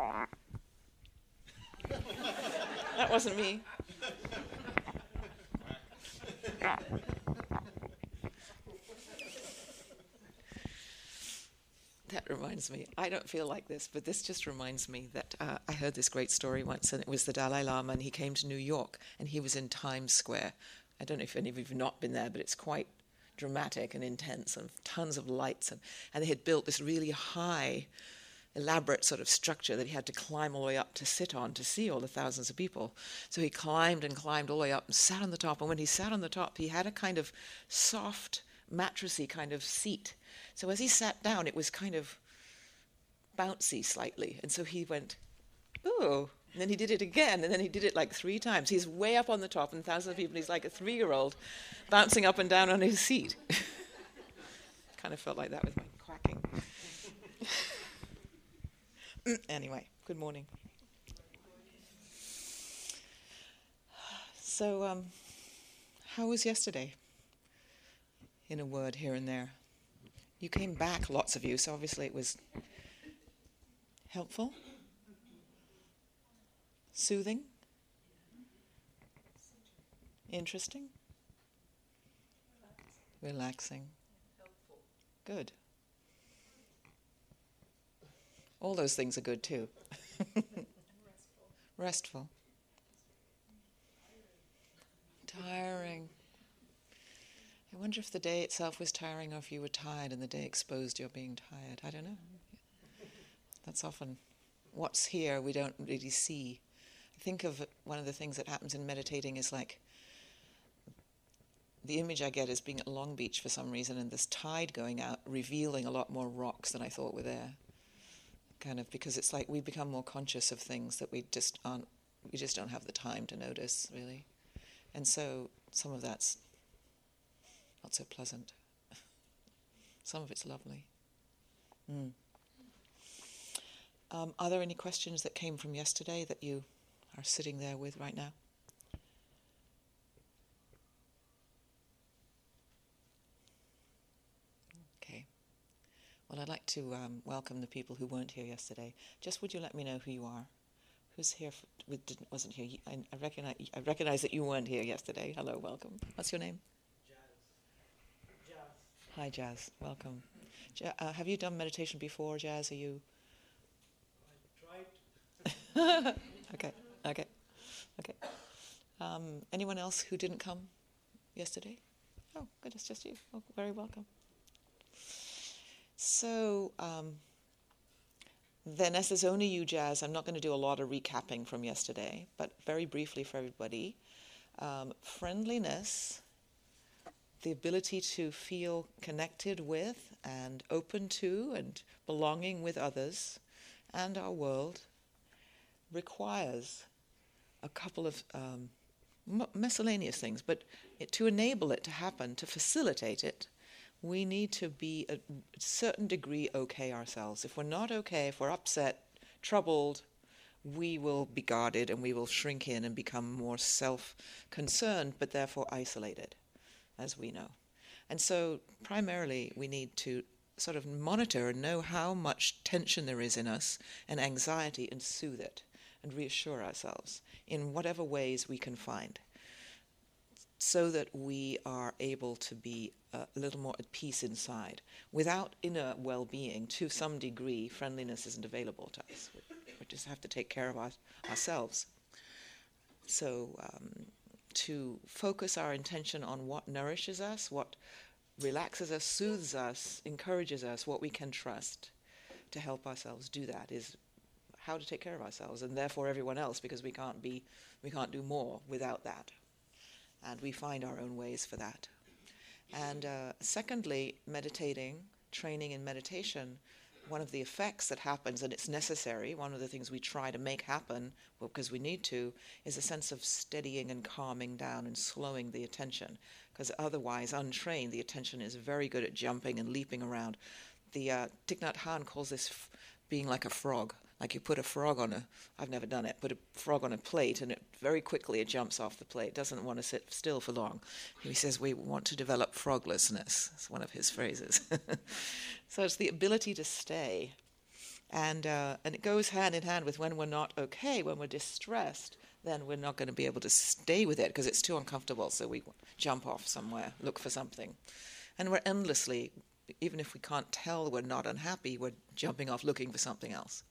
That wasn't me. That reminds me, I don't feel like this, but this just reminds me that I heard this great story once, and it was the Dalai Lama, and he came to New York, and he was in Times Square. I don't know if any of you have not been there, but it's quite dramatic and intense, and tons of lights, and they had built this really high, elaborate sort of structure that he had to climb all the way up to sit on to see all the thousands of people. So he climbed and climbed all the way up and sat on the top, and when he sat on the top, he had a kind of soft, mattressy kind of seat. So as he sat down, it was kind of bouncy slightly. And so he went, ooh. And then he did it again, and then he did it like 3 times. He's way up on the top, and thousands of people, he's like a 3-year-old bouncing up and down on his seat. Kind of felt like that with my quacking. Anyway, good morning. So, how was yesterday? In a word here and there. You came back, lots of you, so obviously it was helpful, soothing, interesting, relaxing, good. All those things are good too. Restful. Tiring. I wonder if the day itself was tiring or if you were tired and the day exposed your being tired. I don't know. That's often what's here we don't really see. I think of one of the things that happens in meditating is like the image I get is being at Long Beach for some reason and this tide going out, revealing a lot more rocks than I thought were there. Kind of because it's like we become more conscious of things that we just don't have the time to notice, really. And so some of that's not so pleasant. Some of it's lovely. Are there any questions that came from yesterday that you are sitting there with right now? Okay. Well, I'd like to welcome the people who weren't here yesterday. Just would you let me know who you are? Who's here? Wasn't here. I recognize that you weren't here yesterday. Hello, welcome. What's your name? Hi, Jazz. Welcome. Have you done meditation before, Jazz? Are you? I tried. Okay. Anyone else who didn't come yesterday? Oh, good. It's just you. Oh, very welcome. So, then as there's only you, Jazz, I'm not going to do a lot of recapping from yesterday, but very briefly for everybody. Friendliness, the ability to feel connected with and open to and belonging with others and our world requires a couple of miscellaneous things, but to enable it to happen, to facilitate it, we need to be a certain degree okay ourselves. If we're not okay, if we're upset, troubled, we will be guarded and we will shrink in and become more self-concerned, but therefore isolated, as we know. And so primarily we need to sort of monitor and know how much tension there is in us and anxiety and soothe it and reassure ourselves in whatever ways we can find so that we are able to be a little more at peace inside. Without inner well-being, to some degree, friendliness isn't available to us. We just have to take care of ourselves. So to focus our intention on what nourishes us, what relaxes us, soothes us, encourages us, what we can trust to help ourselves do that is how to take care of ourselves, and therefore everyone else, because we can't do more without that. And we find our own ways for that. And secondly, meditating, training in meditation, one of the effects that happens, and it's necessary, one of the things we try to make happen, well, because we need to, is a sense of steadying and calming down and slowing the attention. Because otherwise, untrained, the attention is very good at jumping and leaping around. The Thich Nhat Hanh calls this being like a frog. Like you put a frog on I've never done it, put a frog on a plate and very quickly it jumps off the plate. It doesn't want to sit still for long. He says we want to develop froglessness. It's one of his phrases. So it's the ability to stay And it goes hand in hand with when we're not okay, when we're distressed, then we're not going to be able to stay with it because it's too uncomfortable, so we jump off somewhere, look for something. And we're endlessly, even if we can't tell we're not unhappy, we're jumping off looking for something else.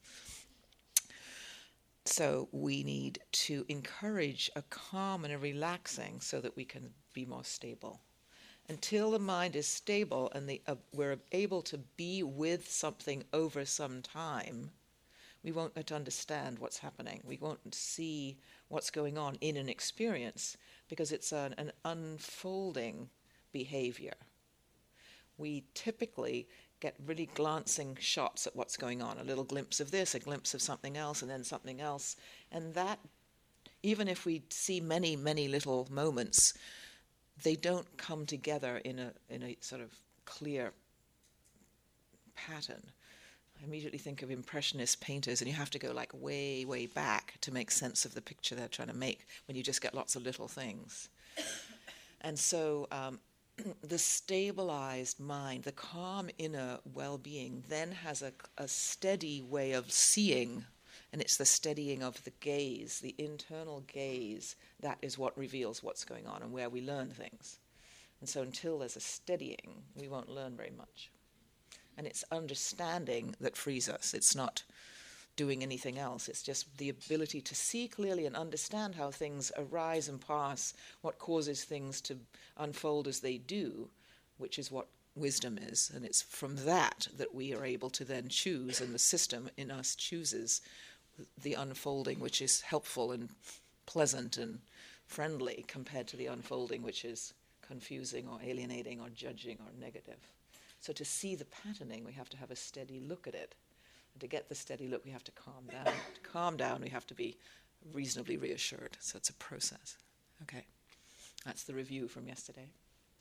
So we need to encourage a calm and a relaxing so that we can be more stable. Until the mind is stable and we're able to be with something over some time, we won't understand what's happening. We won't see what's going on in an experience because it's an unfolding behavior. We typically get really glancing shots at what's going on, a little glimpse of this, a glimpse of something else, and then something else. And that, even if we see many, many little moments, they don't come together in a sort of clear pattern. I immediately think of Impressionist painters, and you have to go like way, way back to make sense of the picture they're trying to make when you just get lots of little things. And so the stabilized mind, the calm inner well-being, then has a steady way of seeing, and it's the steadying of the gaze, the internal gaze, that is what reveals what's going on and where we learn things. And so until there's a steadying, we won't learn very much. And it's understanding that frees us. It's not doing anything else. It's just the ability to see clearly and understand how things arise and pass, what causes things to unfold as they do, which is what wisdom is. And it's from that we are able to then choose, and the system in us chooses the unfolding, which is helpful and pleasant and friendly, compared to the unfolding, which is confusing or alienating or judging or negative. So to see the patterning, we have to have a steady look at it. And to get the steady look, we have to calm down. To calm down, we have to be reasonably reassured. So it's a process. Okay. That's the review from yesterday.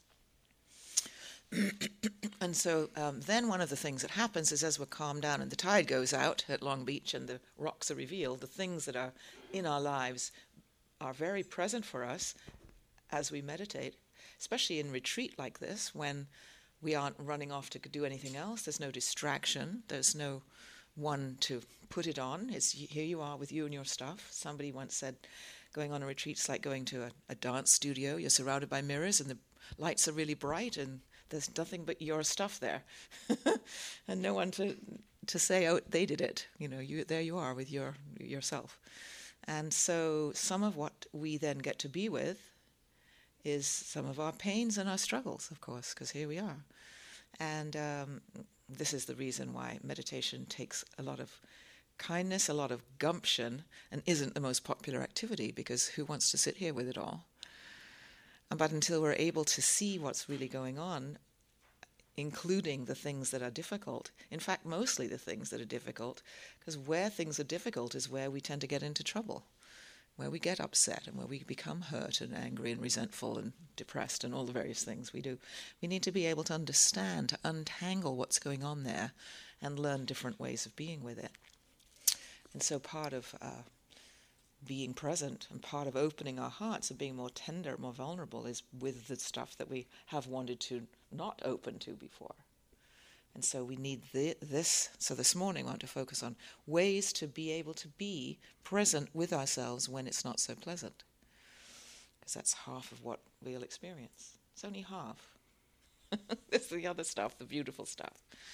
And so then one of the things that happens is, as we're calmed down and the tide goes out at Long Beach and the rocks are revealed, the things that are in our lives are very present for us as we meditate, especially in retreat like this, when we aren't running off to do anything else. There's no distraction. There's no one to put it on. It's here you are with you and your stuff. Somebody once said, going on a retreat's like going to a dance studio. You're surrounded by mirrors and the lights are really bright and there's nothing but your stuff there. And no one to say, oh, they did it. There you are with yourself. And so some of what we then get to be with is some of our pains and our struggles, of course, because here we are. And this is the reason why meditation takes a lot of kindness, a lot of gumption, and isn't the most popular activity, because who wants to sit here with it all? But until we're able to see what's really going on, including the things that are difficult, in fact, mostly the things that are difficult, because where things are difficult is where we tend to get into trouble, where we get upset and where we become hurt and angry and resentful and depressed and all the various things we do. We need to be able to understand, to untangle what's going on there and learn different ways of being with it. And so part of being present and part of opening our hearts and being more tender, more vulnerable is with the stuff that we have wanted to not open to before. And so we need this. So this morning I want to focus on ways to be able to be present with ourselves when it's not so pleasant. Because that's half of what we'll experience. It's only half. There's the other stuff, the beautiful stuff.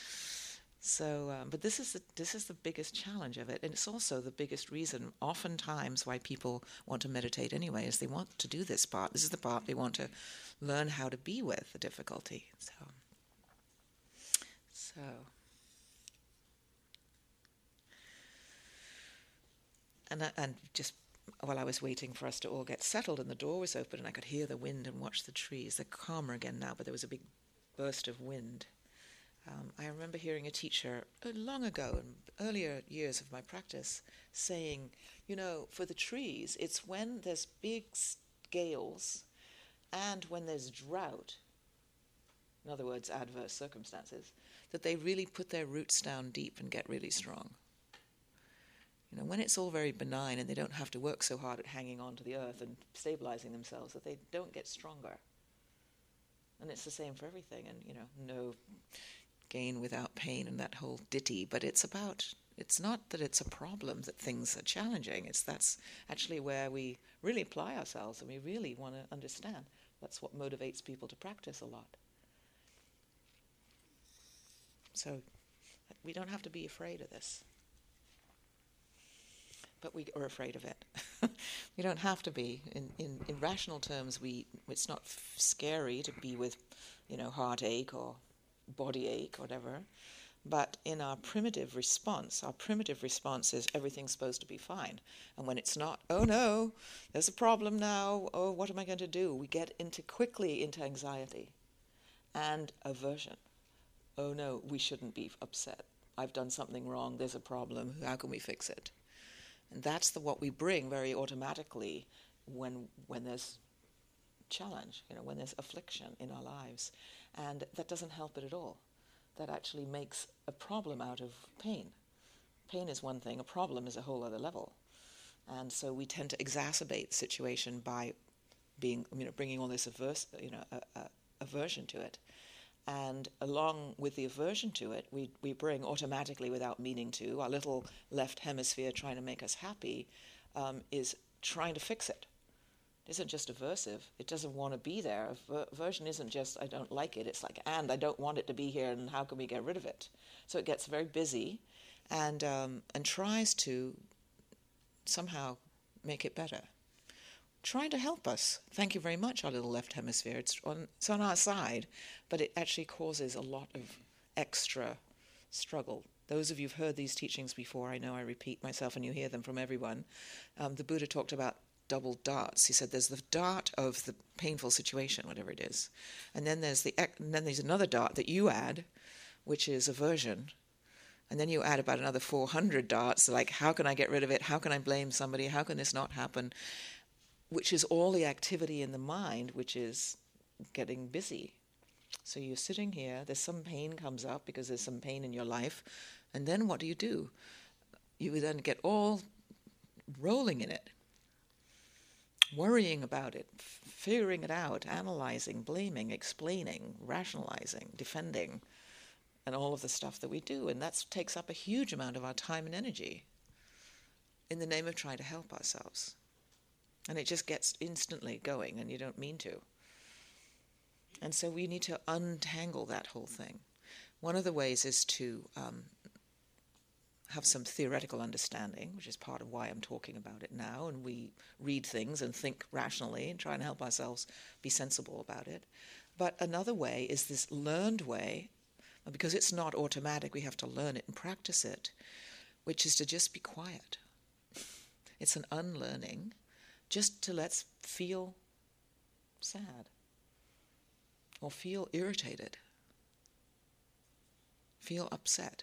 So, but this is the biggest challenge of it, and it's also the biggest reason, oftentimes, why people want to meditate anyway, is they want to do this part. This is the part they want to learn how to be with the difficulty. So, and just while I was waiting for us to all get settled, and the door was open, and I could hear the wind and watch the trees. They're calmer again now, but there was a big burst of wind. I remember hearing a teacher long ago, in earlier years of my practice, saying, for the trees, it's when there's big gales and when there's drought, in other words, adverse circumstances, that they really put their roots down deep and get really strong. When it's all very benign and they don't have to work so hard at hanging on to the earth and stabilizing themselves, that they don't get stronger. And it's the same for everything, and, no gain without pain and that whole ditty, but it's about It's not that it's a problem that things are challenging. That's actually where we really apply ourselves and we really want to understand. That's what motivates people to practice a lot. So we don't have to be afraid of this. But we are afraid of it. We don't have to be. In rational terms, it's not scary to be with, heartache or body ache or whatever. But in our primitive response is everything's supposed to be fine. And when it's not, oh no, there's a problem now, oh, what am I going to do? We get quickly into anxiety and aversion. Oh no, we shouldn't be upset. I've done something wrong, there's a problem, how can we fix it? And that's what we bring very automatically when there's challenge, when there's affliction in our lives. And that doesn't help it at all. That actually makes a problem out of pain. Pain is one thing, a problem is a whole other level. And so we tend to exacerbate the situation by bringing all this aversion to it. And along with the aversion to it, we bring automatically, without meaning to, our little left hemisphere trying to make us happy, is trying to fix it. It isn't just aversive. It doesn't want to be there. Aversion isn't just, I don't like it. It's like, and I don't want it to be here, and how can we get rid of it? So it gets very busy and tries to somehow make it better. Trying to help us. Thank you very much, our little left hemisphere. It's on our side, but it actually causes a lot of extra struggle. Those of you who've heard these teachings before, I know I repeat myself and you hear them from everyone. The Buddha talked about double darts. He said there's the dart of the painful situation, whatever it is, and then there's another dart that you add, which is aversion, and then you add about another 400 darts, like how can I get rid of it? How can I blame somebody? How can this not happen? Which is all the activity in the mind, which is getting busy. So you're sitting here, there's some pain comes up because there's some pain in your life, and then what do? You then get all rolling in it, worrying about it, figuring it out, analyzing, blaming, explaining, rationalizing, defending, and all of the stuff that we do. And that takes up a huge amount of our time and energy in the name of trying to help ourselves. And it just gets instantly going, and you don't mean to. And so we need to untangle that whole thing. One of the ways is to have some theoretical understanding, which is part of why I'm talking about it now, and we read things and think rationally and try and help ourselves be sensible about it. But another way is this learned way, because it's not automatic, we have to learn it and practice it, which is to just be quiet. It's an unlearning, just to let's feel sad or feel irritated, feel upset.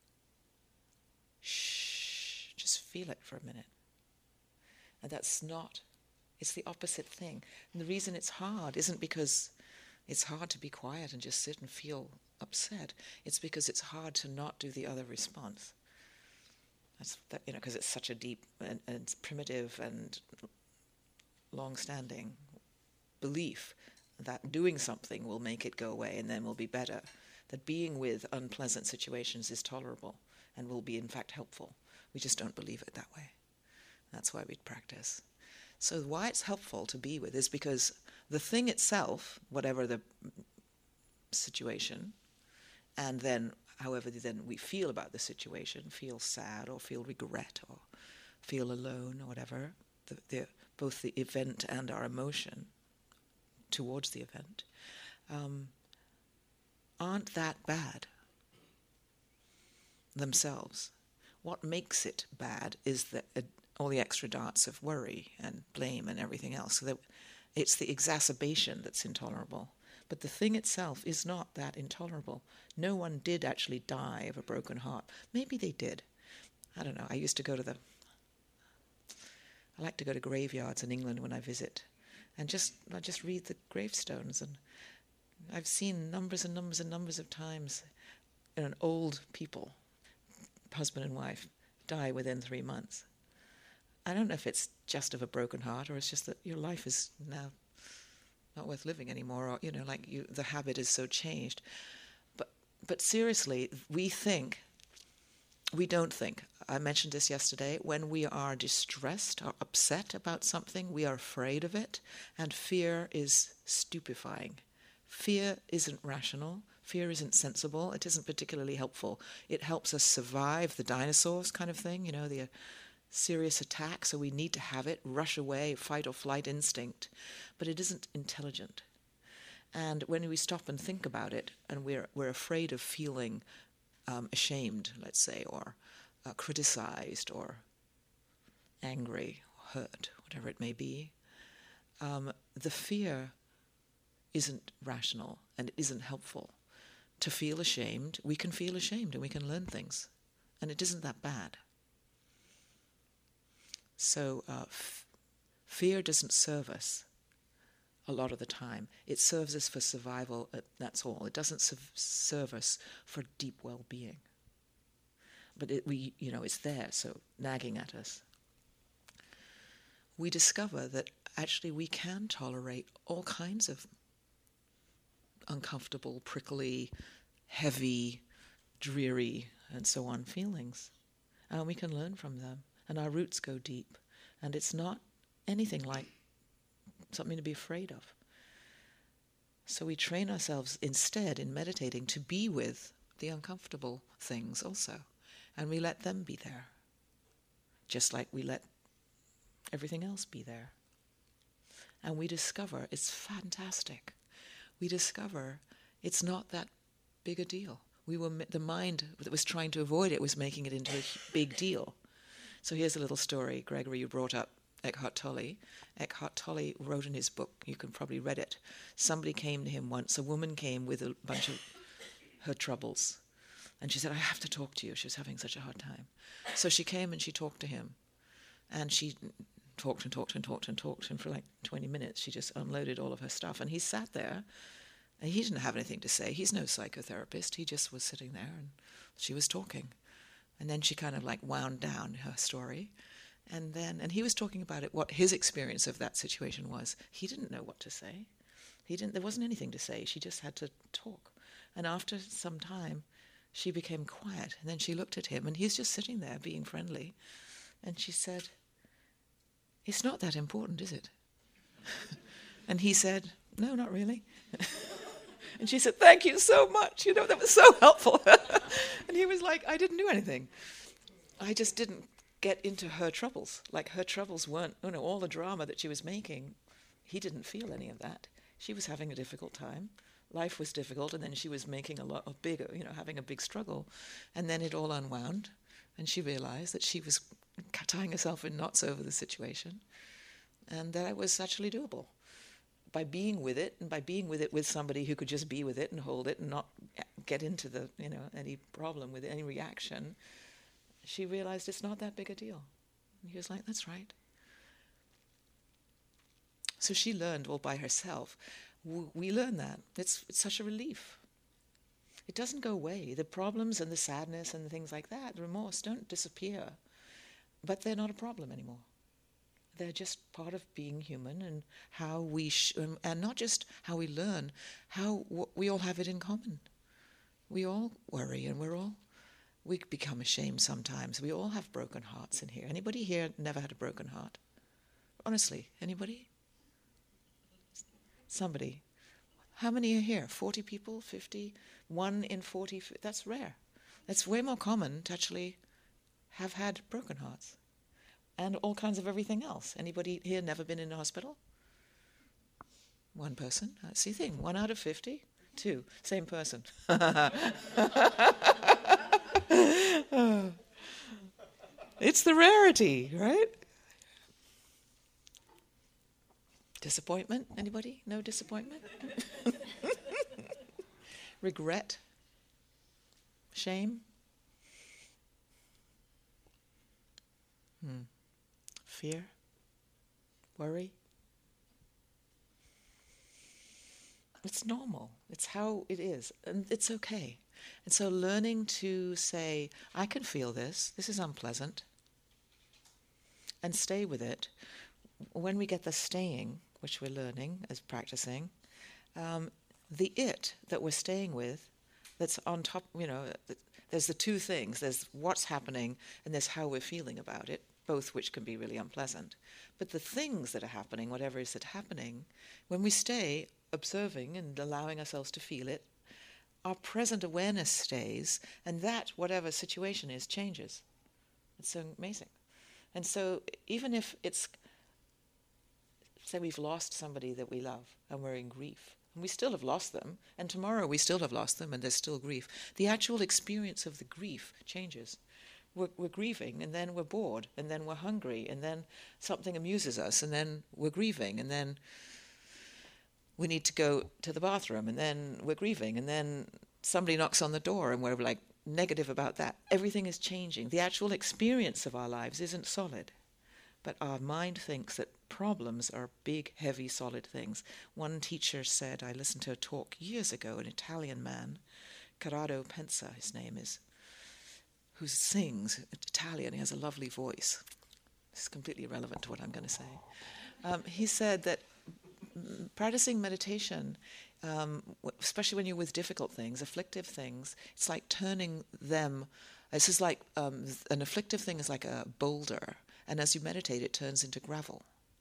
Shh, just feel it for a minute. And it's the opposite thing. And the reason it's hard isn't because it's hard to be quiet and just sit and feel upset. It's because it's hard to not do the other response. Because it's such a deep and primitive and long-standing belief that doing something will make it go away and then will be better. That being with unpleasant situations is tolerable and will be in fact helpful. We just don't believe it that way. That's why we practice. So why it's helpful to be with is because the thing itself, whatever the situation, and then however then we feel about the situation, feel sad or feel regret or feel alone or whatever, both the event and our emotion towards the event, aren't that bad themselves. What makes it bad is all the extra darts of worry and blame and everything else. So that it's the exacerbation that's intolerable. But the thing itself is not that intolerable. No one did actually die of a broken heart. Maybe they did. I don't know. I like to go to graveyards in England when I visit. And I just read the gravestones. And I've seen numbers and numbers and numbers of times old people, husband and wife, die within 3 months. I don't know if it's just of a broken heart or it's just that your life is now not worth living anymore, or the habit is so changed. But seriously, we think we don't think. I mentioned this yesterday. When we are distressed or upset about something, we are afraid of it, and fear is stupefying. Fear isn't rational. Fear isn't sensible. It isn't particularly helpful. It helps us survive the dinosaurs kind of thing, the serious attack, so we need to have it, rush away, fight or flight instinct. But it isn't intelligent. And when we stop and think about it, and we're afraid of feeling ashamed, let's say, or criticized, or angry, or hurt, whatever it may be, the fear isn't rational and it isn't helpful. To feel ashamed, we can feel ashamed and we can learn things, and it isn't that bad. So fear doesn't serve us a lot of the time. It serves us for survival, that's all. It doesn't serve us for deep well-being. But it's there, so nagging at us. We discover that actually we can tolerate all kinds of uncomfortable, prickly, heavy, dreary, and so on feelings. And we can learn from them. And our roots go deep. And it's not anything like something to be afraid of. So we train ourselves instead in meditating to be with the uncomfortable things also. And we let them be there. Just like we let everything else be there. And we discover it's fantastic. We discover it's not that big a deal. The mind that was trying to avoid it was making it into a big deal. So here's a little story. Gregory, you brought up Eckhart Tolle. Eckhart Tolle wrote in his book, you can probably read it, somebody came to him once, a woman came with a bunch of her troubles. And she said, I have to talk to you. She was having such a hard time. So she came and she talked to him. And she talked and talked and talked and talked. And for like 20 minutes, she just unloaded all of her stuff. And he sat there, and he didn't have anything to say. He's no psychotherapist. He just was sitting there, and she was talking. And then she kind of like wound down her story. And he was talking about it, what his experience of that situation was. He didn't know what to say. There wasn't anything to say. She just had to talk. And after some time, she became quiet. And then she looked at him, and he's just sitting there being friendly. And she said, it's not that important, is it? And he said, no, not really. And she said, thank you so much. That was so helpful. And he was like, I didn't do anything. I just didn't get into her troubles. Like her troubles weren't, all the drama that she was making, he didn't feel any of that. She was having a difficult time. Life was difficult, and then she was making a lot of bigger, having a big struggle. And then it all unwound, and she realized that she was tying herself in knots over the situation, and that it was actually doable. By being with it, and by being with it with somebody who could just be with it and hold it and not get into the, any problem with it, any reaction, she realized it's not that big a deal. And he was like, that's right. So she learned all by herself. We learn that. It's such a relief. It doesn't go away. The problems and the sadness and the things like that, the remorse, don't disappear. But they're not a problem anymore. They're just part of being human, and how we and not just how we learn, how we all have it in common. We all worry, and we become ashamed sometimes. We all have broken hearts in here. Anybody here never had a broken heart? Honestly, anybody? Somebody. How many are here? 40 people? 50? 1 in 40? That's rare. That's way more common to actually have had broken hearts. And all kinds of everything else. Anybody here never been in a hospital? One person. That's the thing. 1 out of 50? 2. Same person. It's the rarity, right? Disappointment? Anybody? No disappointment? Regret? Shame? Fear? Worry? It's normal. It's how it is. And it's okay. And so learning to say, I can feel this. This is unpleasant. And stay with it. When we get the staying, which we're learning as practicing, the it that we're staying with, that's on top, There's the two things. There's what's happening and there's how we're feeling about it, both which can be really unpleasant. But the things that are happening, whatever is happening, when we stay observing and allowing ourselves to feel it, our present awareness stays, and that, whatever situation is, changes. It's so amazing. And so even if it's, say we've lost somebody that we love and we're in grief, and we still have lost them, and tomorrow we still have lost them and there's still grief, the actual experience of the grief changes. We're grieving, and then we're bored, and then we're hungry, and then something amuses us, and then we're grieving, and then we need to go to the bathroom, and then we're grieving, and then somebody knocks on the door and we're like negative about that. Everything is changing. The actual experience of our lives isn't solid, but our mind thinks that problems are big, heavy, solid things. One teacher said, I listened to a talk years ago, an Italian man, Corrado Pensa, his name is, who sings Italian. He has a lovely voice. It's completely irrelevant to what I'm going to say. He said that practicing meditation, especially when you're with difficult things, afflictive things, it's like turning them. It's just like an afflictive thing is like a boulder, and as you meditate, it turns into gravel.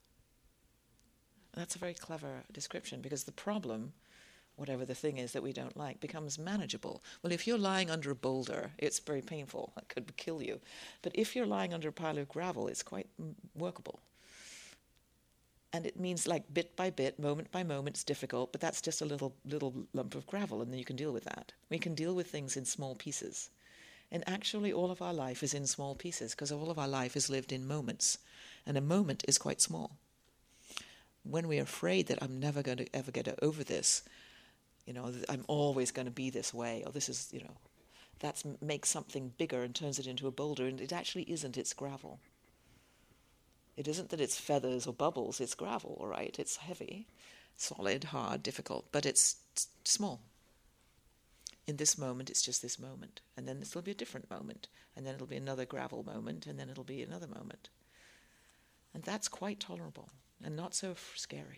And that's a very clever description, because the problem, whatever the thing is that we don't like, becomes manageable. Well, if you're lying under a boulder, it's very painful. It could kill you. But if you're lying under a pile of gravel, it's quite workable. And it means like bit by bit, moment by moment, it's difficult, but that's just a little lump of gravel, and then you can deal with that. We can deal with things in small pieces. And actually all of our life is in small pieces, because all of our life is lived in moments. And a moment is quite small. When we're afraid that I'm never going to ever get over this, I'm always going to be this way, or this is, that makes something bigger and turns it into a boulder, and it actually isn't, it's gravel. It isn't that it's feathers or bubbles, it's gravel, all right? It's heavy, solid, hard, difficult, but it's small. In this moment, it's just this moment, and then it'll be a different moment, and then it'll be another gravel moment, and then it'll be another moment. And that's quite tolerable, and not so scary.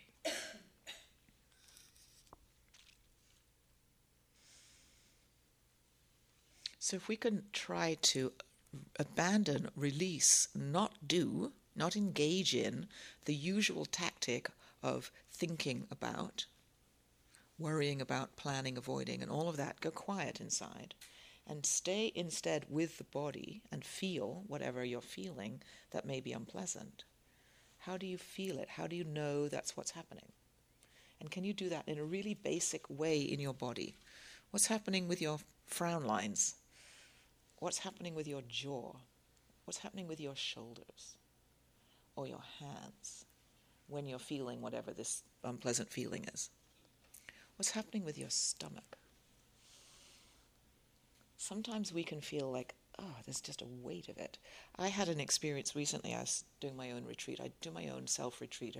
So if we can try to abandon, release, not engage in the usual tactic of thinking about, worrying about, planning, avoiding, and all of that, go quiet inside and stay instead with the body and feel whatever you're feeling that may be unpleasant. How do you feel it? How do you know that's what's happening? And can you do that in a really basic way in your body? What's happening with your frown lines? What's happening with your jaw? What's happening with your shoulders or your hands when you're feeling whatever this unpleasant feeling is? What's happening with your stomach? Sometimes we can feel like, there's just a weight of it. I had an experience recently. I was doing my own retreat. I do my own self-retreat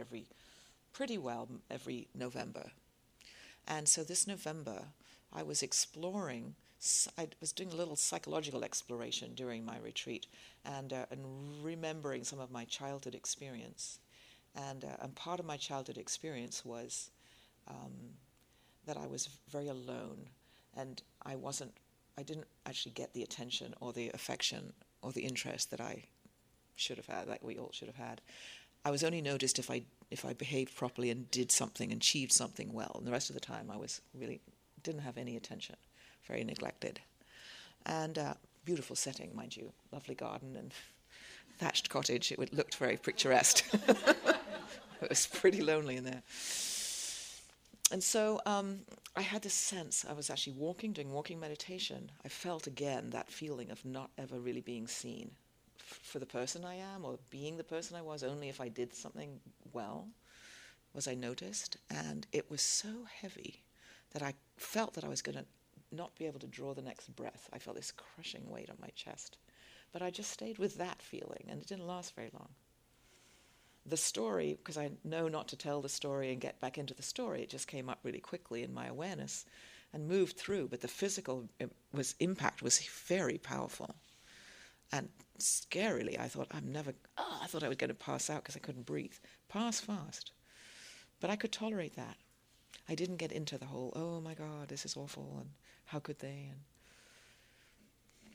every November. And so this November, I was exploring. I was doing a little psychological exploration during my retreat, and remembering some of my childhood experience. And part of my childhood experience was that I was very alone, and I didn't actually get the attention or the affection or the interest that I should have had, like we all should have had. I was only noticed if I behaved properly and did something and achieved something well, and the rest of the time I was really didn't have any attention. Very neglected. And beautiful setting, mind you. Lovely garden and thatched cottage. It looked very picturesque. It was pretty lonely in there. And so I had this sense. I was actually doing walking meditation. I felt again that feeling of not ever really being seen for the person I am, or being the person I was only if I did something well. Was I noticed? And it was so heavy that I felt that I was going to not be able to draw the next breath. I felt this crushing weight on my chest. But I just stayed with that feeling, and it didn't last very long. The story, because I know not to tell the story and get back into the story, it just came up really quickly in my awareness and moved through, but the physical impact was very powerful. And scarily, I thought, I thought I was going to pass out because I couldn't breathe. Pass fast. But I could tolerate that. I didn't get into the whole, oh my God, this is awful, and how could they? And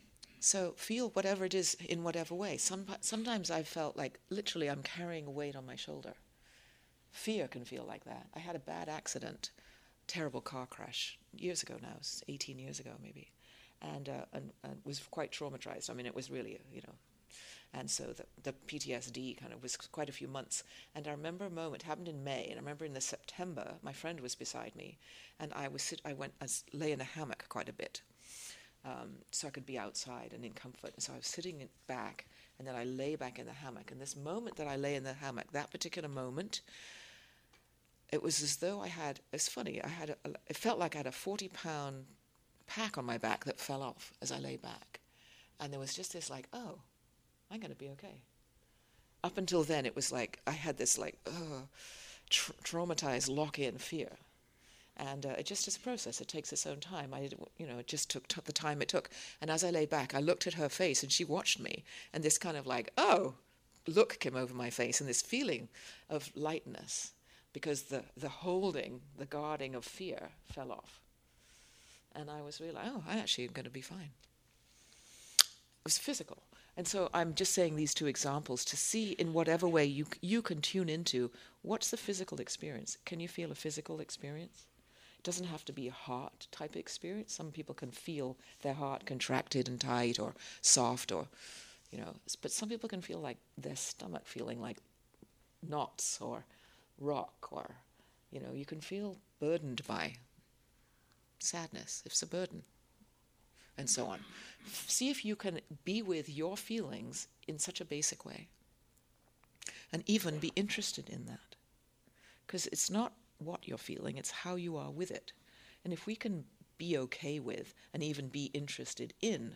So feel whatever it is in whatever way. Sometimes I felt like literally I'm carrying a weight on my shoulder. Fear can feel like that. I had a bad accident, terrible car crash years ago now, 18 years ago maybe, and was quite traumatized. I mean, it was really, and so the PTSD kind of was quite a few months. And I remember a moment, it happened in May, and I remember in the September, my friend was beside me, and I lay in a hammock quite a bit, so I could be outside and in comfort. And so I was sitting back, and then I lay back in the hammock. And this moment that I lay in the hammock, that particular moment, it was as though it's funny, it felt like I had a 40-pound pack on my back that fell off as I lay back. And there was just this like, oh, I'm going to be okay. Up until then, it was like I had this like traumatized lock-in fear. And it just is a process. It takes its own time. It just took the time it took. And as I lay back, I looked at her face, and she watched me. And this kind of like, oh, look came over my face, and this feeling of lightness, because the holding, the guarding of fear fell off. And I was really like, oh, I actually am going to be fine. It was physical. And so I'm just saying these two examples to see in whatever way you can tune into what's the physical experience. Can you feel a physical experience? It doesn't have to be a heart type experience. Some people can feel their heart contracted and tight or soft or, but some people can feel like their stomach feeling like knots or rock or, you can feel burdened by sadness. It's a burden. And so on. See if you can be with your feelings in such a basic way and even be interested in that. Because it's not what you're feeling, it's how you are with it. And if we can be okay with and even be interested in,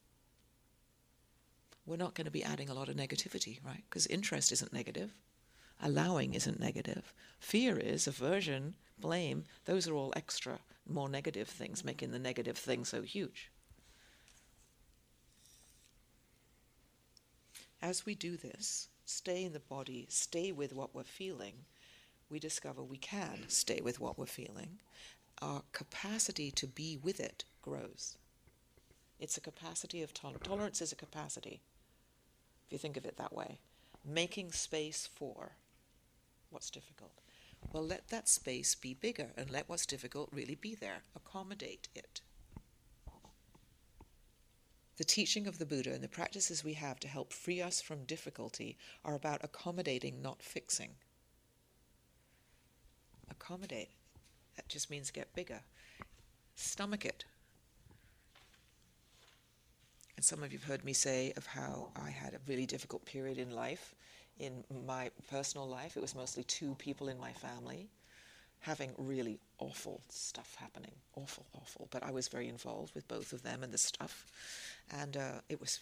we're not going to be adding a lot of negativity, right? Because interest isn't negative. Allowing isn't negative. Fear is, aversion, blame, those are all extra, more negative things, making the negative thing so huge. As we do this, stay in the body, stay with what we're feeling, we discover we can stay with what we're feeling. Our capacity to be with it grows. It's a capacity of tolerance. Tolerance is a capacity, if you think of it that way. Making space for what's difficult. Well, let that space be bigger and let what's difficult really be there. Accommodate it. The teaching of the Buddha and the practices we have to help free us from difficulty are about accommodating, not fixing. Accommodate. That just means get bigger. Stomach it. And some of you have heard me say of how I had a really difficult period in life. In my personal life, it was mostly two people in my family having really awful stuff happening. Awful. But I was very involved with both of them and the stuff. And it was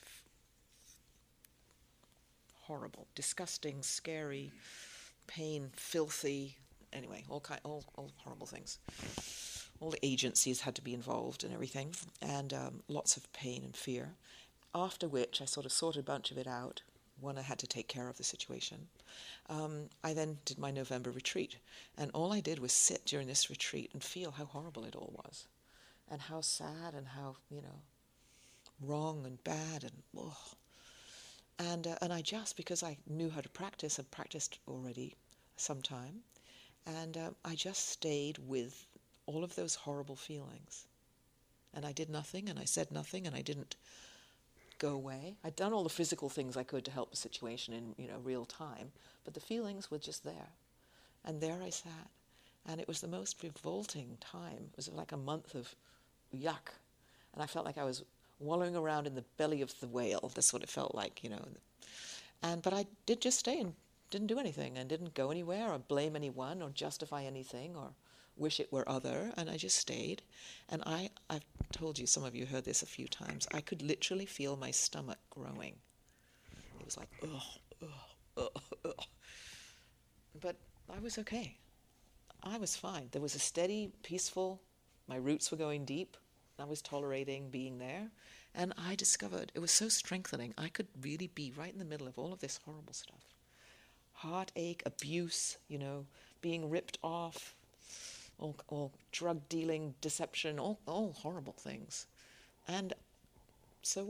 horrible, disgusting, scary, pain, filthy, anyway, all horrible things. All the agencies had to be involved and everything, and lots of pain and fear. After which I sort of sorted a bunch of it out. One, I had to take care of the situation. I then did my November retreat, and all I did was sit during this retreat and feel how horrible it all was, and how sad and how, wrong and bad and and I just, because I knew how to practice and practiced already some time, and I just stayed with all of those horrible feelings, and I did nothing and I said nothing and I didn't go away. I'd done all the physical things I could to help the situation in real time, but the feelings were just there, and there I sat, and it was the most revolting time. It was like a month of yuck, and I felt like I was wallowing around in the belly of the whale. That's what it felt like, but I did just stay and didn't do anything and didn't go anywhere or blame anyone or justify anything or wish it were other, and I just stayed. And I've told you, some of you heard this a few times, I could literally feel my stomach growing. It was like, ugh. But I was okay. I was fine. There was a steady, peaceful, my roots were going deep. I was tolerating being there. And I discovered it was so strengthening. I could really be right in the middle of all of this horrible stuff. Heartache, abuse, being ripped off, all drug dealing, deception, all horrible things. And so what?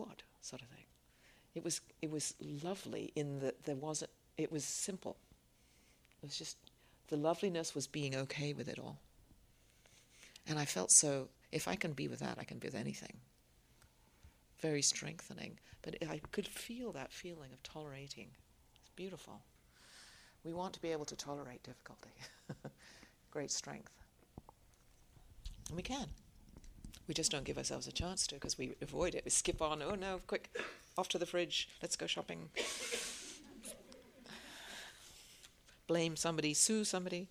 sort of thing. It was lovely in that it was simple. It was just, the loveliness was being okay with it all. And I felt so, if I can be with that, I can be with anything. Very strengthening. But I could feel that feeling of tolerating. It's beautiful. We want to be able to tolerate difficulty. Great strength. And we can. We just don't give ourselves a chance to, because we avoid it. We skip on, oh no, quick, off to the fridge, let's go shopping. Blame somebody, sue somebody.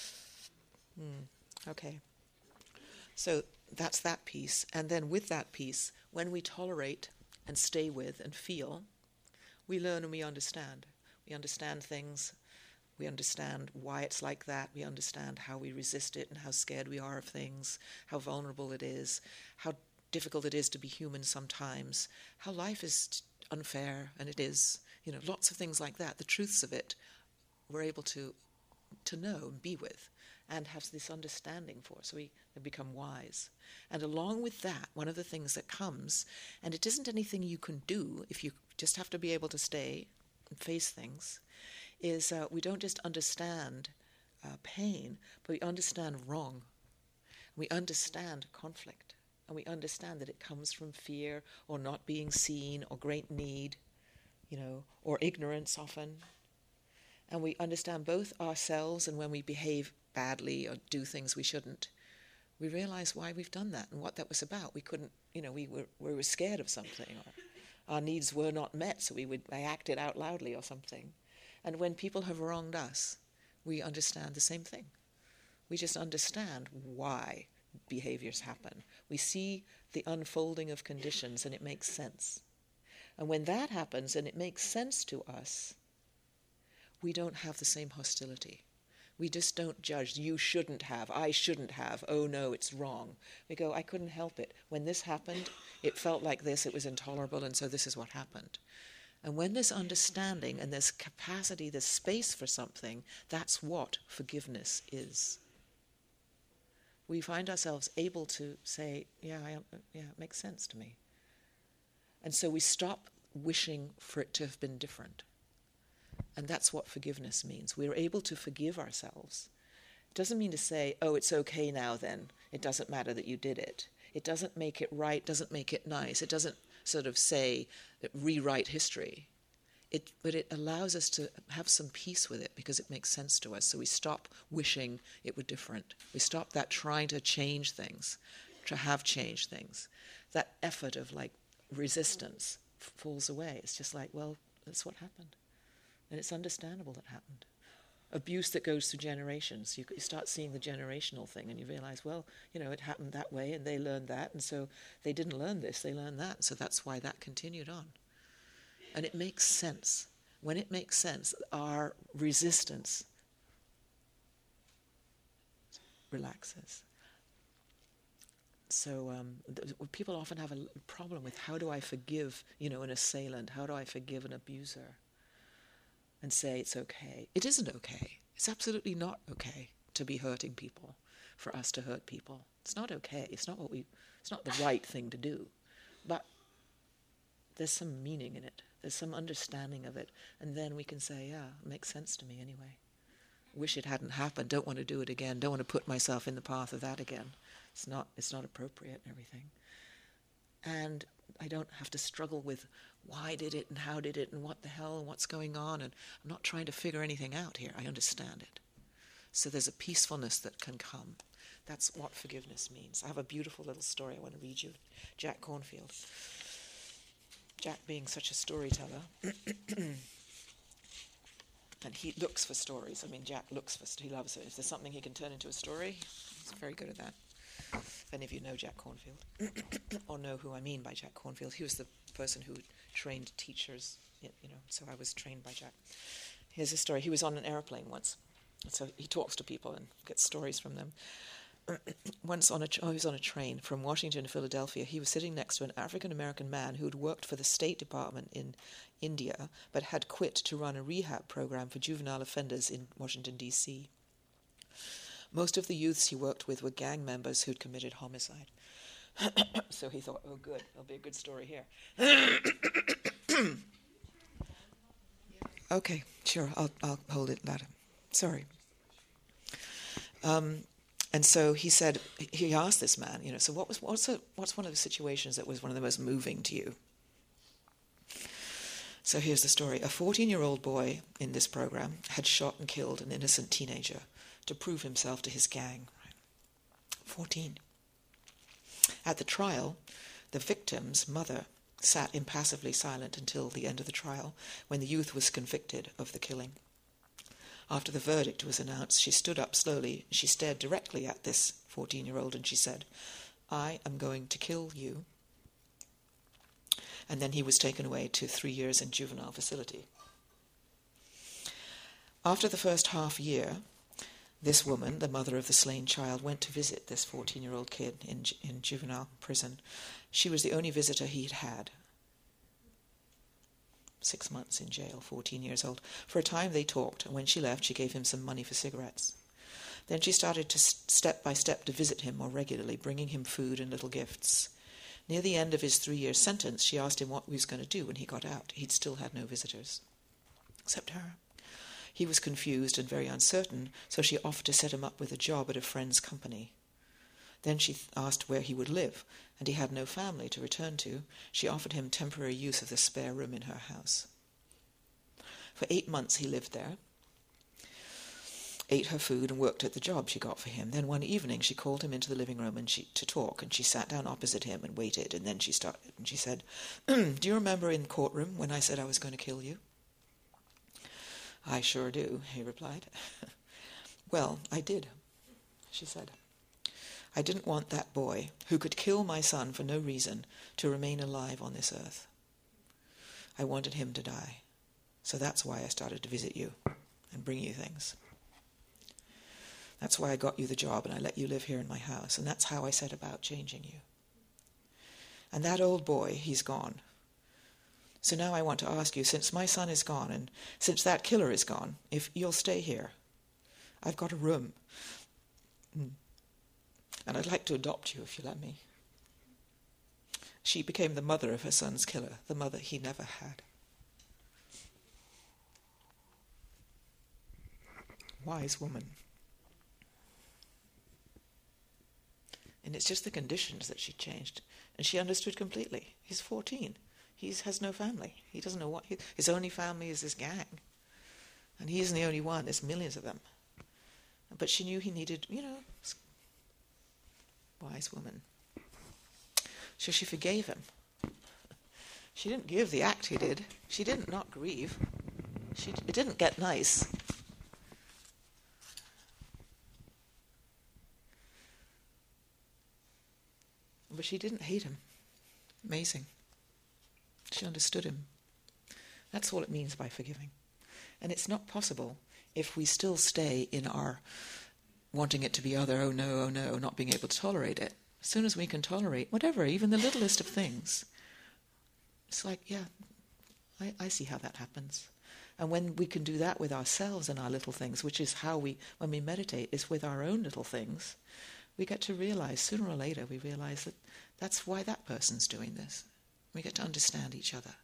Okay. So that's that piece. And then with that piece, when we tolerate and stay with and feel, we learn and we understand. We understand things. We understand why it's like that. We understand how we resist it and how scared we are of things, how vulnerable it is, how difficult it is to be human sometimes, how life is unfair, and it is. Lots of things like that. The truths of it we're able to know and be with and have this understanding for. So we become wise. And along with that, one of the things that comes, and it isn't anything you can do if you just have to be able to stay and face things, is we don't just understand pain, but we understand wrong. We understand conflict. And we understand that it comes from fear or not being seen or great need, or ignorance often. And we understand both ourselves, and when we behave badly or do things we shouldn't, we realize why we've done that and what that was about. We couldn't, we were scared of something, or our needs were not met, so I acted out loudly or something. And when people have wronged us, we understand the same thing. We just understand why behaviors happen. We see the unfolding of conditions and it makes sense. And when that happens and it makes sense to us, we don't have the same hostility. We just don't judge, you shouldn't have, I shouldn't have, oh no, it's wrong. We go, I couldn't help it. When this happened, it felt like this, it was intolerable, and so this is what happened. And when there's understanding and there's capacity, there's space for something, that's what forgiveness is. We find ourselves able to say, yeah, it makes sense to me. And so we stop wishing for it to have been different. And that's what forgiveness means. We're able to forgive ourselves. It doesn't mean to say, oh, it's okay now then. It doesn't matter that you did it. It doesn't make it right, doesn't make it nice. It doesn't sort of say, rewrite history. But it allows us to have some peace with it because it makes sense to us. So we stop wishing it were different. We stop that trying to change things, to have changed things. That effort of resistance falls away. It's just like, well, that's what happened. And it's understandable that happened. Abuse that goes through generations. You start seeing the generational thing and you realize, well, it happened that way and they learned that, and so they didn't learn this, they learned that, so that's why that continued on. And it makes sense. When it makes sense, our resistance relaxes. So people often have a problem with, how do I forgive, an assailant? How do I forgive an abuser? And say it's okay. It isn't okay. It's absolutely not okay to be hurting people, for us to hurt people. It's not okay. It's not the right thing to do. But there's some meaning in it. There's some understanding of it. And then we can say, yeah, it makes sense to me anyway. Wish it hadn't happened. Don't want to do it again. Don't want to put myself in the path of that again. It's not appropriate and everything. And I don't have to struggle with why did it and how did it and what the hell and what's going on, and I'm not trying to figure anything out here. I understand it. So there's a peacefulness that can come. That's what forgiveness means. I have a beautiful little story I want to read you. Jack Cornfield. Jack being such a storyteller. And he looks for stories. Jack looks for, he loves it. If there's something he can turn into a story, he's very good at that. If any of you know Jack Cornfield, or know who I mean by Jack Cornfield, he was the person who trained teachers, so I was trained by Jack. Here's a story. He was on an airplane once, so he talks to people and gets stories from them. Once he was on a train from Washington to Philadelphia. He was sitting next to an African-American man who had worked for the State Department in India, but had quit to run a rehab program for juvenile offenders in Washington, D.C. Most of the youths he worked with were gang members who'd committed homicide. So he thought, oh good, there'll be a good story here. Okay, sure, I'll hold it louder. Sorry. And so he said, he asked this man, so what's one of the situations that was one of the most moving to you? So here's the story. A 14-year-old boy in this program had shot and killed an innocent teenager to prove himself to his gang. 14. At the trial, the victim's mother sat impassively silent until the end of the trial, when the youth was convicted of the killing. After the verdict was announced, she stood up slowly. She stared directly at this 14-year-old and she said, "I am going to kill you." And then he was taken away to 3 years in juvenile facility. After the first half year, this woman, the mother of the slain child, went to visit this 14-year-old kid in juvenile prison. She was the only visitor he'd had. 6 months in jail, 14 years old. For a time they talked, and when she left, she gave him some money for cigarettes. Then she started to step by step to visit him more regularly, bringing him food and little gifts. Near the end of his 3-year sentence, she asked him what he was going to do when he got out. He'd still had no visitors, except her. He was confused and very uncertain, so she offered to set him up with a job at a friend's company. Then she asked where he would live, and he had no family to return to. She offered him temporary use of the spare room in her house. For 8 months he lived there, ate her food and worked at the job she got for him. Then one evening she called him into the living room to talk, and she sat down opposite him and waited, and then she started, and she said, "Do you remember in the courtroom when I said I was going to kill you?" "I sure do," he replied. "Well, I did," she said. "I didn't want that boy, who could kill my son for no reason, to remain alive on this earth. I wanted him to die. So that's why I started to visit you and bring you things. That's why I got you the job and I let you live here in my house, and that's how I set about changing you. And that old boy, he's gone. So now I want to ask you, since my son is gone and since that killer is gone, if you'll stay here. I've got a room. And I'd like to adopt you if you let me." She became the mother of her son's killer, the mother he never had. Wise woman. And it's just the conditions that she changed. And she understood completely. He's 14. He has no family. He doesn't know what... his only family is this gang. And he isn't the only one. There's millions of them. But she knew he needed, wise woman. So she forgave him. She didn't give the act he did. She didn't not grieve. It didn't get nice. But she didn't hate him. Amazing. She understood him. That's all it means by forgiving. And it's not possible if we still stay in our wanting it to be other, oh no, not being able to tolerate it. As soon as we can tolerate whatever, even the littlest of things, it's like, yeah, I see how that happens. And when we can do that with ourselves and our little things, which is how when we meditate, is with our own little things, we get to realize, sooner or later, we realize that that's why that person's doing this. We get to understand each other.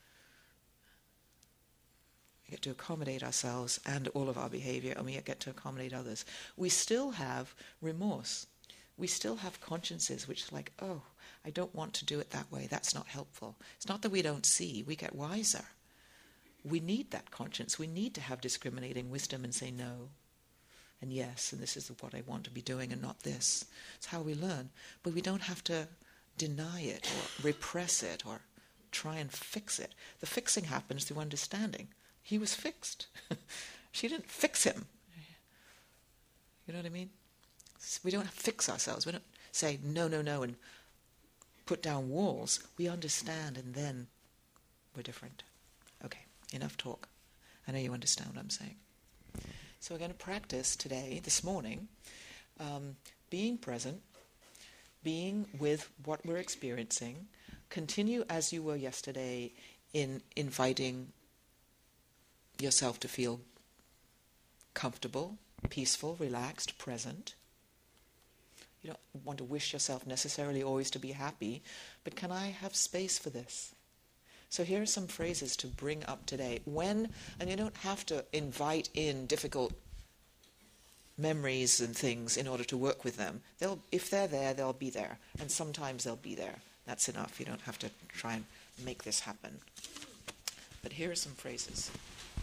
We get to accommodate ourselves and all of our behavior, and we get to accommodate others. We still have remorse. We still have consciences which are like, oh, I don't want to do it that way. That's not helpful. It's not that we don't see. We get wiser. We need that conscience. We need to have discriminating wisdom and say no and yes, and this is what I want to be doing and not this. It's how we learn. But we don't have to deny it or repress it or try and fix it. The fixing happens through understanding. He was fixed. She didn't fix him. You know what I mean? We don't fix ourselves. We don't say no, and put down walls. We understand and then we're different. Okay, enough talk. I know you understand what I'm saying. So we're going to practice today, this morning, being present, being with what we're experiencing. Continue as you were yesterday in inviting yourself to feel comfortable, peaceful, relaxed, present. You don't want to wish yourself necessarily always to be happy, but can I have space for this? So here are some phrases to bring up today. And you don't have to invite in difficult memories and things in order to work with them. If they're there, they'll be there. And sometimes they'll be there. That's enough. You don't have to try and make this happen. But here are some phrases.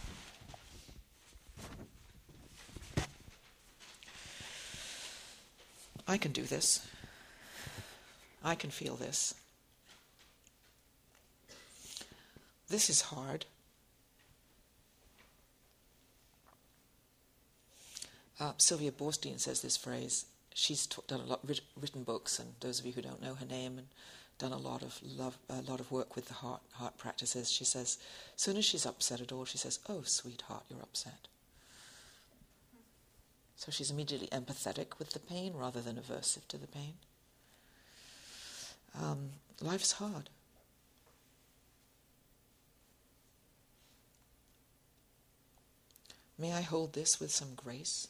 I can do this. I can feel this. This is hard. Sylvia Boorstein says this phrase. She's done a lot, written books, and those of you who don't know her name, and done a lot of work with the heart practices. She says, as soon as she's upset at all, she says, "Oh, sweetheart, you're upset." So she's immediately empathetic with the pain rather than aversive to the pain. Life's hard. May I hold this with some grace?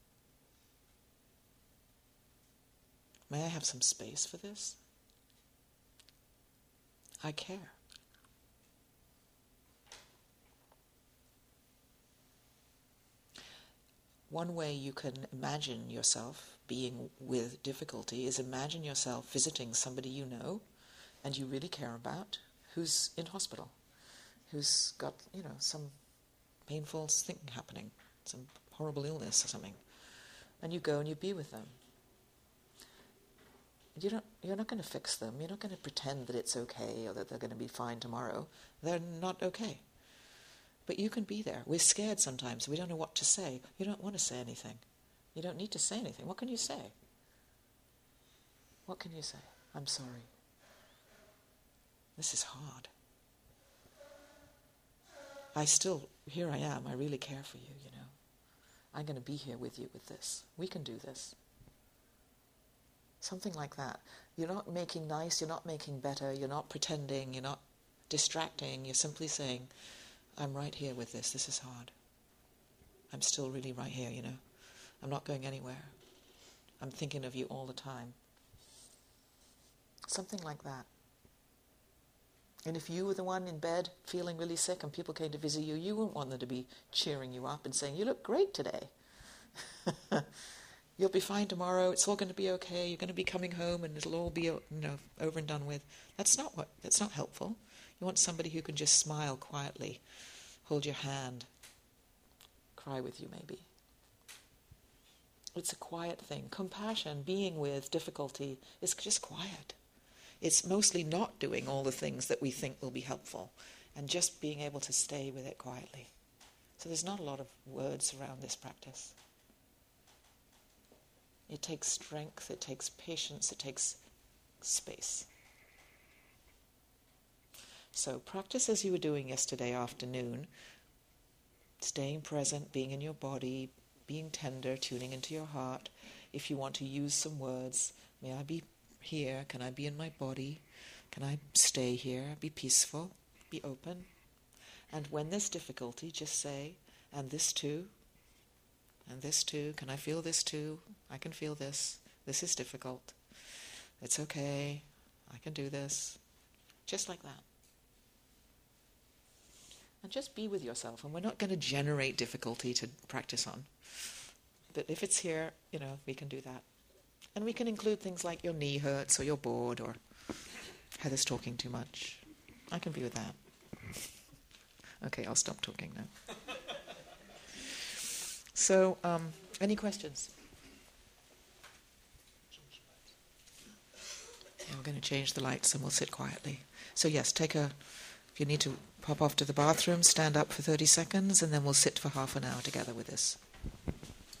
May I have some space for this? I care. One way you can imagine yourself being with difficulty is imagine yourself visiting somebody you know and you really care about who's in hospital, who's got, some painful thing happening, some horrible illness or something. And you go and you be with them. You're not going to fix them. You're not going to pretend that it's okay or that they're going to be fine tomorrow. They're not okay. But you can be there. We're scared sometimes. We don't know what to say. You don't want to say anything. You don't need to say anything. What can you say? What can you say? I'm sorry. This is hard. Here I am. I really care for you, I'm going to be here with you with this. We can do this. Something like that. You're not making nice, you're not making better, you're not pretending, you're not distracting, you're simply saying, I'm right here with this. This is hard. I'm still really right here, I'm not going anywhere. I'm thinking of you all the time. Something like that. And if you were the one in bed feeling really sick and people came to visit you, you wouldn't want them to be cheering you up and saying, you look great today. You'll be fine tomorrow. It's all going to be okay. You're going to be coming home and it'll all be over and done with. That's not helpful. You want somebody who can just smile quietly, hold your hand, cry with you maybe. It's a quiet thing. Compassion, being with difficulty, is just quiet. It's mostly not doing all the things that we think will be helpful and just being able to stay with it quietly. So there's not a lot of words around this practice. It takes strength, it takes patience, it takes space. So practice as you were doing yesterday afternoon, staying present, being in your body, being tender, tuning into your heart. If you want to use some words, may I be here? Can I be in my body? Can I stay here? Be peaceful, be open. And when there's difficulty, just say, and this too, and this too. Can I feel this too? I can feel this. This is difficult. It's okay. I can do this. Just like that. And just be with yourself. And we're not going to generate difficulty to practice on. But if it's here, we can do that. And we can include things like your knee hurts or you're bored or Heather's talking too much. I can be with that. Okay, I'll stop talking now. So, any questions? Yeah, we're going to change the lights and we'll sit quietly. So yes, if you need to pop off to the bathroom, stand up for 30 seconds and then we'll sit for half an hour together with this.